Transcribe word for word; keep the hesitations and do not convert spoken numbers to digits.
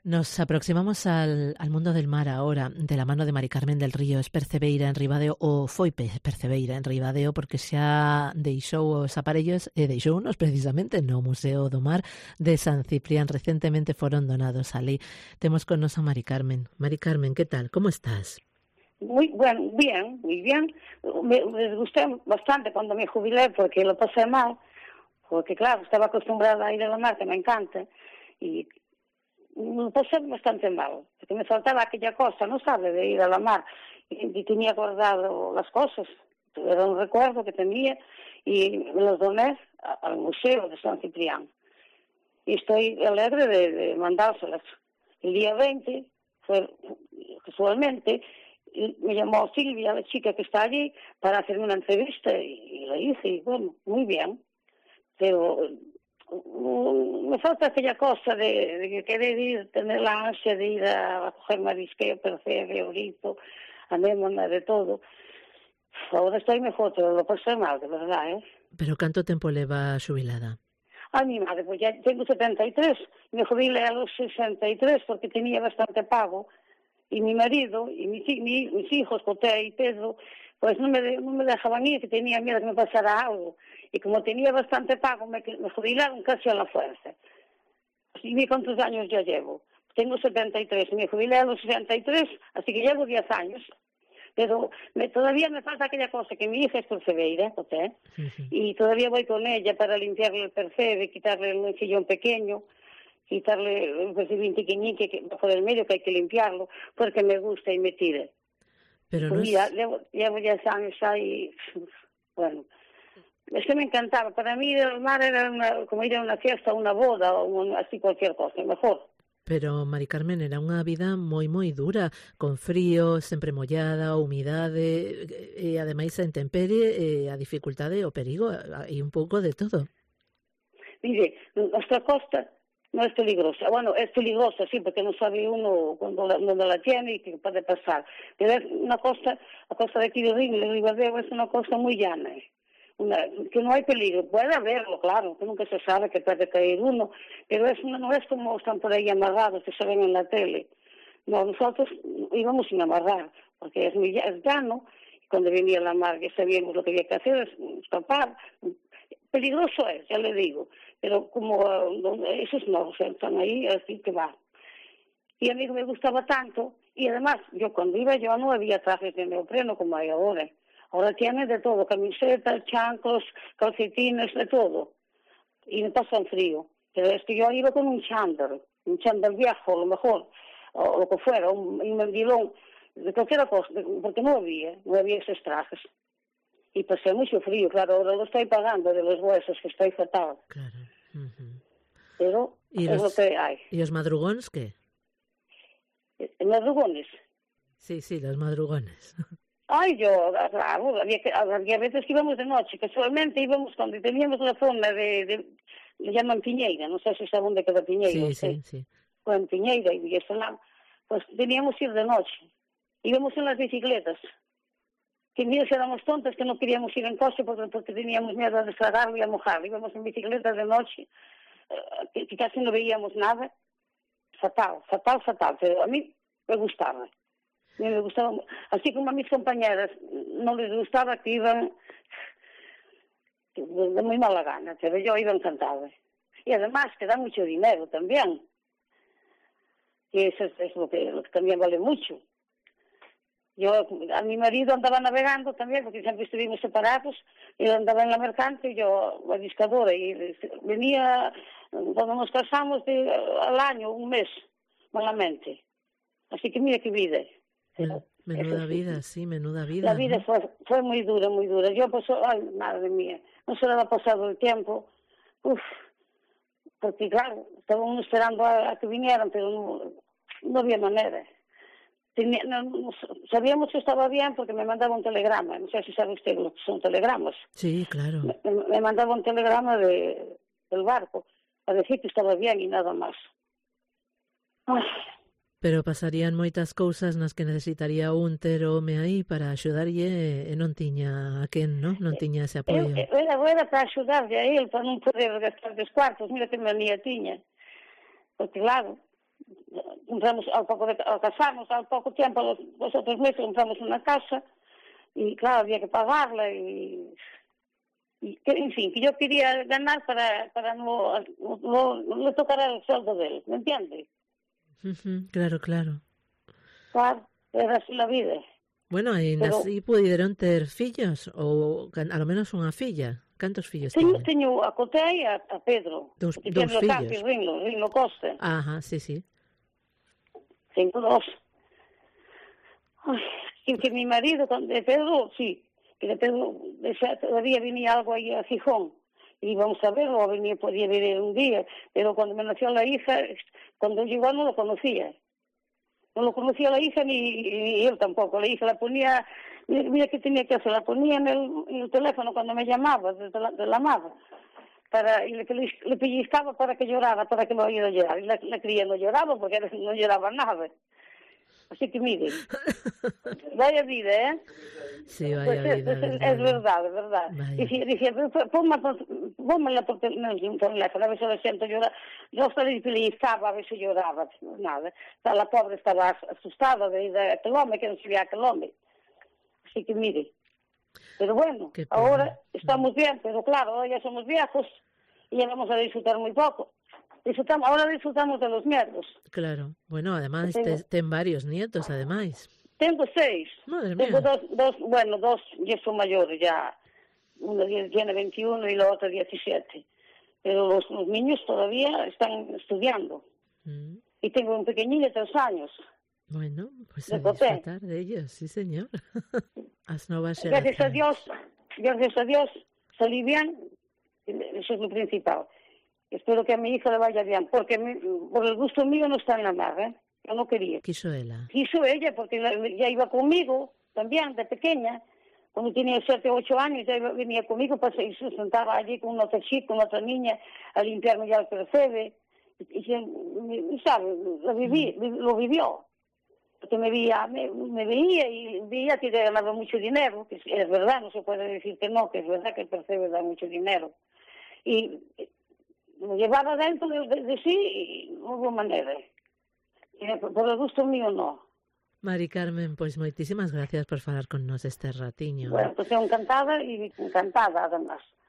Nos aproximamos al, al mundo del mar ahora, de la mano de Mari Carmen del Río Espercebeira en Ribadeo, ou foi Espercebeira en Ribadeo, porque xa deixou os aparellos, e deixounos precisamente no Museo do Mar de San Ciprián. Recentemente foron donados ali. Temos con nos a Mari Carmen. Mari Carmen, ¿qué tal? ¿Cómo estás? Muy bueno, bien, muy bien. Me, me gusté bastante cuando me jubilé porque lo pasé mal, porque claro, estaba acostumbrada a ir a la mar, que me encanta, y me pasé bastante mal, porque me faltaba aquella cosa, ¿no sabe?, de ir a la mar, y, y tenía guardado las cosas, era un recuerdo que tenía, y me los doné a, al Museo de San Ciprián. Y estoy alegre de, de mandárselas. El día veinte, fue casualmente, me llamó Silvia, la chica que está allí, para hacerme una entrevista, y, y la hice, y bueno, muy bien. Pero um, me falta aquella cosa de, de querer ir, tener la ansia de ir a, a coger marisqueo, percebe, orito, anémona, de todo. Ahora estoy mejor, pero lo pasé mal, de verdad, ¿eh? Pero canto tempo leva xubilada? Ay, mi madre, pues ya tengo setenta y tres, me jubilé a los sesenta y tres porque tenía bastante pago, y mi marido y mis, mi, mis hijos, José y Pedro, pues no me, no me dejaban ir, que tenía miedo que me pasara algo. Y como tenía bastante pago, me, me jubilaron casi a la fuerza. Y vi cuántos años ya llevo. Tengo setenta y tres, me jubilé a los sesenta y tres, así que llevo diez años. Pero me, todavía me falta aquella cosa, que mi hija es percebeira, José, uh-huh. Y todavía voy con ella para limpiarle el percebe, quitarle el mejillón pequeño, quitarle el percebín pequeñique que por el medio, que hay que limpiarlo, porque me gusta y me tire. Pero pues no mira, es... llevo, llevo diez años ahí, bueno, es que me encantaba. Para mí el mar era una, como ir a una fiesta, una boda, o un, así cualquier cosa, mejor. Pero, Mari Carmen, era unha vida moi, moi dura, con frío, sempre mollada, humidade, e ademais a intemperie, e a dificultade, o perigo, e un pouco de todo. Mire, nuestra costa no es peligrosa. Bueno, es peligrosa, sí, porque no sabe uno cuando la, cuando la tiene y qué puede pasar. Pero es una costa, la costa de aquí de Río, de Ribadeo, es una costa muy llana, ¿eh? Una, que no hay peligro, puede haberlo, claro, que nunca se sabe que puede caer uno, pero es una, no es como están por ahí amarrados, que se ven en la tele. No, nosotros íbamos sin amarrar, porque es muy es llano, y cuando venía la mar ya sabíamos lo que había que hacer, es escapar. Peligroso es, ya le digo, pero como uh, esos no, o sea, están ahí, así que va. Y a mí me gustaba tanto, y además, yo cuando iba yo no había trajes de neopreno como hay ahora. Ahora tiene de todo, camisetas, chanclos, calcetines, de todo. Y me pasan frío. Pero es que yo iba con un chándal, un chándal viejo, a lo mejor, o lo que fuera, un, un mandilón, de cualquier cosa, porque no había, no había esos trajes. Y pasé mucho frío, claro, ahora lo estoy pagando de los huesos, que estoy fatal. Claro. Uh-huh. Pero ¿Y es los, lo que hay. ¿Y los madrugones qué? ¿Madrugones? Sí, sí, los madrugones. Ay, yo, claro, había, que, había veces que íbamos de noche, casualmente íbamos cuando teníamos la zona de, de le llaman Piñeira, no sé si saben dónde queda Piñeira. Sí, sí, sí. Pues en Piñeira y Villasolán, pues teníamos que ir de noche. Íbamos en las bicicletas. Que mira, si éramos tontas, que no queríamos ir en coche porque, porque teníamos miedo a descargarlo y a mojarlo. Íbamos en bicicletas de noche, eh, que, que casi no veíamos nada. Fatal, fatal, fatal, pero a mí me gustaba. A mí me gustaba, así como a mis compañeras no les gustaba, que iban de muy mala gana, pero yo iba encantada. Y además que da mucho dinero también, que eso es, es lo, que, lo que también vale mucho. Yo, a mi marido andaba navegando también, porque siempre estuvimos separados, él andaba en la mercante y yo mariscadora, y venía, cuando nos casamos, de, al año, un mes, malamente. Así que mira qué vida. Men, menuda sí. vida, sí, menuda vida. La vida ¿no? fue, fue muy dura, muy dura. Yo, pues, ay, madre mía, no se le ha pasado el tiempo. Uf, porque claro, estábamos esperando a, a que vinieran, pero no, no había manera. Tenía, no, no, sabíamos que estaba bien porque me mandaba un telegrama. No sé si sabe usted lo que son telegramas. Sí, claro. Me, me mandaba un telegrama de, del barco para decir que estaba bien y nada más. Ay. Pero pasarían moitas cousas nas que necesitaría un ter home aí para axudarlle e non tiña a quen, non? Non tiña ese apoio. Eu, era, era para axudarlle a él, para non poder gastar dos cuartos. Mira que manía tiña. Porque claro, compramos, al poco de al casarnos, al poco tiempo, los, los otros meses compramos una casa, y claro, había que pagarla, y, y que, en fin, que yo quería ganar para, para no, no, no, no le tocar el sueldo de él, ¿me entiendes? Uh-huh. Claro, claro. Claro, era así la vida. Bueno, e Pero, así puderon ter fillos, ou a lo menos unha filla. Cantos fillos teño, tiña? teño a Coté e a, a Pedro, Dous, que dous tiene los fillos. Santos, Rinlo, Rinlo Costa. Ajá, sí, sí. Tengo dos. Ay, que, que mi marido, de Pedro, sí, que de Pedro decía, todavía venía algo ahí a Gijón, y vamos a ver, o venía, podía venir un día, pero cuando me nació la hija, cuando llegó no lo conocía. No lo conocía la hija ni, ni él tampoco. La hija la ponía, mira qué tenía que hacer, la ponía en el, en el teléfono cuando me llamaba, desde la, de la madre, para, y le, le, le pellizcaba para que llorara, para que lo oyera llorar. Y la, la cría no lloraba porque no lloraba nada. Así que miren, vaya vida, ¿eh? Sí, vaya pues vida, es, es, verdad. es verdad, es verdad. Dije, dije, pónmela por teléfono, a ver si la siento llorar. Yo hasta le pellizcaba a ver si lloraba, nada. La pobre estaba asustada de ir a aquel hombre, que no se veía aquel hombre. Así que mire, pero bueno, ahora estamos bien, pero claro, ahora ya somos viejos y ya vamos a disfrutar muy poco. Disfrutamos, ahora disfrutamos de los nietos. Claro, bueno, además tengo, ten varios nietos, además. Tengo seis. Madre tengo mía. dos, dos, bueno, dos ya son mayores, ya. Uno tiene veintiuno y la otra diecisiete. Pero los, los niños todavía están estudiando. Mm. Y tengo un pequeñín de tres años. Bueno, pues a disfrutar de ellos, sí señor. As novas gracias a Dios, gracias a Dios, salí bien, eso es lo principal. Espero que a mi hija le vaya bien, porque mi, por el gusto mío no está en la mar, ¿eh? Yo no quería. Quiso ella. Quiso ella, porque ya iba conmigo, también, de pequeña. Cuando tenía siete o ocho años, ya venía conmigo, pues, y se sentaba allí con otra chica, con otra niña, a limpiarme ya el percebe. Y, y, y ¿sabe? Lo, viví, mm. lo vivió. Porque me veía, me, me veía y veía que ganaba mucho dinero, que es verdad, no se puede decir que no, que es verdad que el percebe da mucho dinero. Y me llevaba dentro de, de, de sí y no hubo manera. Eh, por el gusto mío, no. Mari Carmen, pois moitísimas gracias por falar con nos este ratiño. Bueno, pues eu encantada e encantada, además.